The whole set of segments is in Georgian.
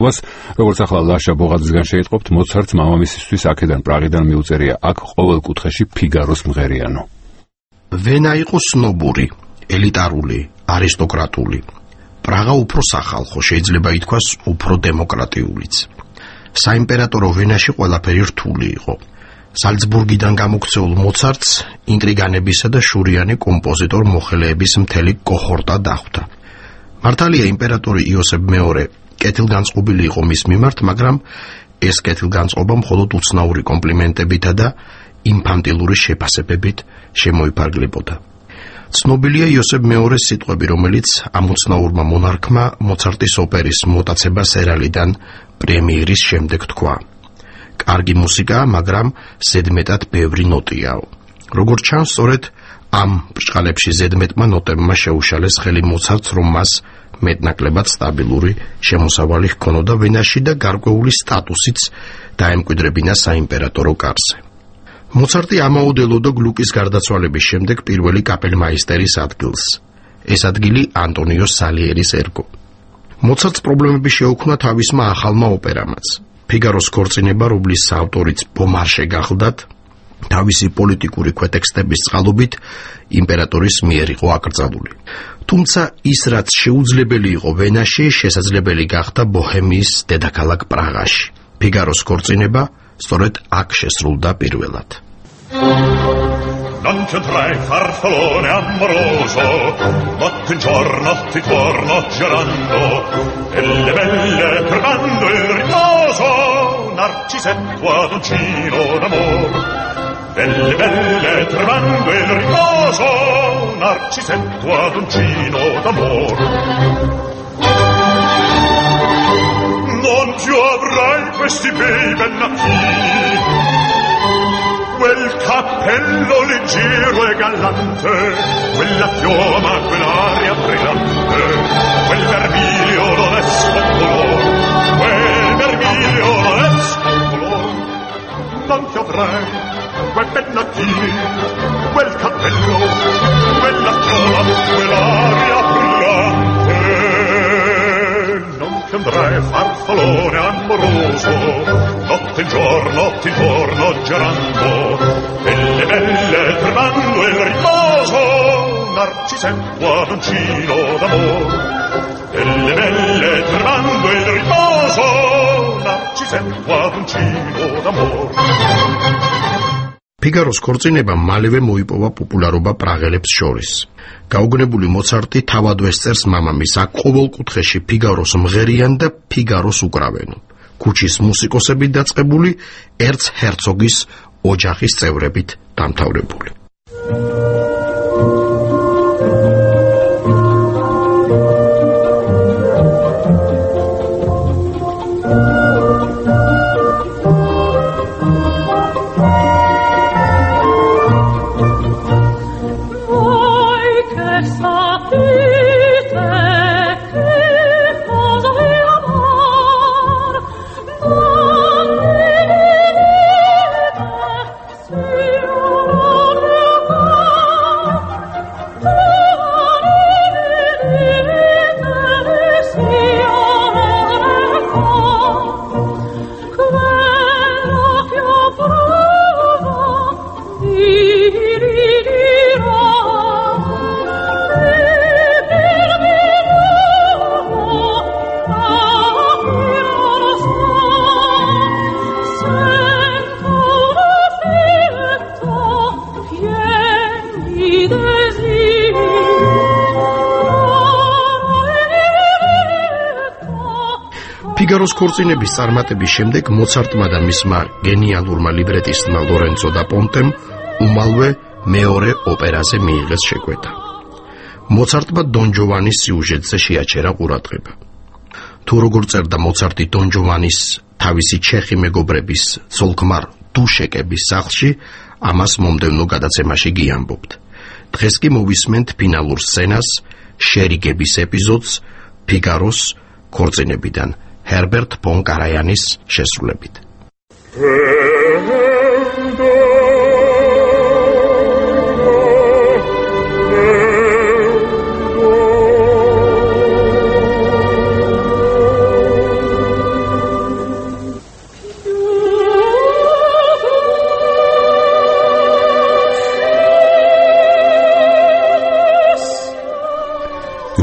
მოგზაურობას. როგორც ახლა ლაშა ბოღაძისგან შეიტყობთ, მოცარტს მამამისისთვის აქედან პრაღიდან მიუწერია აქ ყოველ კუთხეში ფიგაროს მღერიანო. ვენა იყო სნობური, ელიტარული, არისტოკრატული. პრაღა უფრო სახალხო, შეიძლება ითქვას უფრო დემოკრატიულიც. საიმპერატორო ვენაში ყველაფერი რთული იყო. ზალცბურგიდან გამოქცეულ მოცარტს ინტრიგანებისა და შურიანი კომპოზიტორ მოხელეების მთელი კოჰორტა დახვდა. მართალია იმპერატორი იოსებ მეორე კეთილგანწყობილი იყო მის მიმართ, მაგრამ ეს კეთილგანწყობა მხოლოდ უცნაური კომპლიმენტებითა და ინფანტილური შეფასებებით შემოიფარგლებოდა. ცნობილია იოსებ მეორეს სიტყვები, რომელიც ამ უცნაურმა მონარქმა მოცარტის ოპერის მოტაცება სერალიდან პრემიერის შემდეგ თქვა: კარგი მუსიკაა, მაგრამ ზედმეტად ბევრი ნოტიაო. როგორც ჩანს, სწორედ ამ ბრჭყალებში ზედმეტმა ნოტებმა შეუშალეს ხელი მოცარტს, რომ მას მეტნაკლებად სტაბილური შემოსავალი ჰქონოდა ვენაში და გარკვეული სტატუსიც დაემკვიდრებინა საიმპერატორო კარზე. მოცარტი ამაოდელოდა გლუკის გარდაცვალების შემდეგ პირველი კაპელმაისტერის ადგილს. ეს ადგილი ანტონიო სალიერის ერგო. მოცარტს პრობლემები შეუქმნა თავისმა ახალმა ოპერამაც. ფიგაროს ქორწინება, რომლის ავტორიც ბომარშე გახლდათ, თავისი პოლიტიკური ქვეტექსტების წყალობით იმპერატორის მიერ იყო აკრძალული. თუმცა ის, რაც შეუძლებელი იყო ვენაში, შესაძლებელი გახდა ბოჰემიის დედაქალაქ პრაღაში. ფიგაროს ქორწინება სწორედ აქ შესრულდა პირველად. Non c'è un tre farfallone amoroso, notte in giorno ti torno girando, e le belle tremando il riposo, narcisetto ad uncino d'amor. E le belle tremando il riposo, narcisetto ad uncino d'amor. Non più avrai questi bei bennacchini, quel cappello leggero e gallante, quella chioma, quell'aria brillante, quel vermiglio d'onesto color, quel vermiglio d'onesto color. Non ti avrai quei pennacchini, quel cappello, quella chioma, quell'aria brillante. Non ti andrai farfallone amoroso, notte in giorno ti torno girando, e le belle tremando il riposo, narcisetto ad uncino d'amor. E le belle tremando il riposo, narcisetto ad uncino d'amor. ფიგაროს ქორწინება მალევე მოიპოვა პოპულარობა პრაღელებს შორის. გაუგნებული მოცარტი თავადვე სწერს მამამის, აქ ყოველ კუთხეში ფიგაროს მღერიან და ფიგაროს უკრავენ. ქუჩის მუსიკოსებით დაწყებული, ერცჰერცოგის ოჯახის წევრებით დამთავრებული. ფიგაროს ქორწინების წარმატების შემდეგ მოცარტმა და მისმა გენიალურმა ლიბრეტისტმა ლორენცო და პონტემ უმალვე მეორე ოპერაზე მიიღეს შეკვეთა. მოცარტმა დონ ჯოვანის სიუჟეტზე შეაჩერა ყურადღება. თუ როგორ წერდა მოცარტი დონ ჯოვანის თავისი ჩეხი მეგობრების ცოლქმარ დუშეკების სახლში, ამას მომდევნო გადაცემაში გიამბობთ. დღეს კი მოვისმენთ ფინალურ სცენას, შერიგების ეპიზოდს ფიგაროს ქორწინებიდან ჰერბერტ ფონ კარაიანის შესრულებით.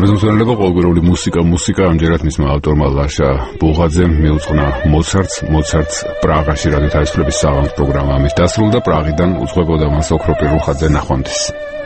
მეზობელობა ყოველგვარული მუსიკა ამჯერად მისმა ავტორმა ლაშა ბუღაძემ მიუძღვნა მოცარტს პრაღაში რადიო თავისუფლების საღამოს პროგრამა ამის დასრულდა პრაღიდან უძღვებოდა მას ოქროპირ რუხაძე ნახვამდის.